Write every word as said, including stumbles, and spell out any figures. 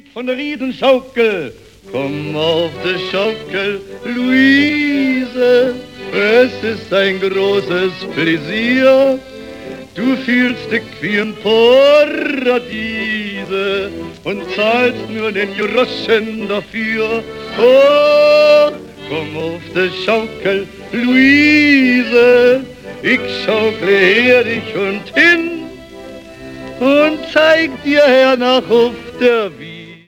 Lied von der Riesenschaukel. Komm auf die Schaukel, Luise, es ist ein großes Pläsier. Du fühlst dich wie ein Paradiese und zahlst nur den Groschen dafür. Oh, komm auf die Schaukel, Luise, ich schaukle her dich und hin und zeig dir hernach auf der Wiese.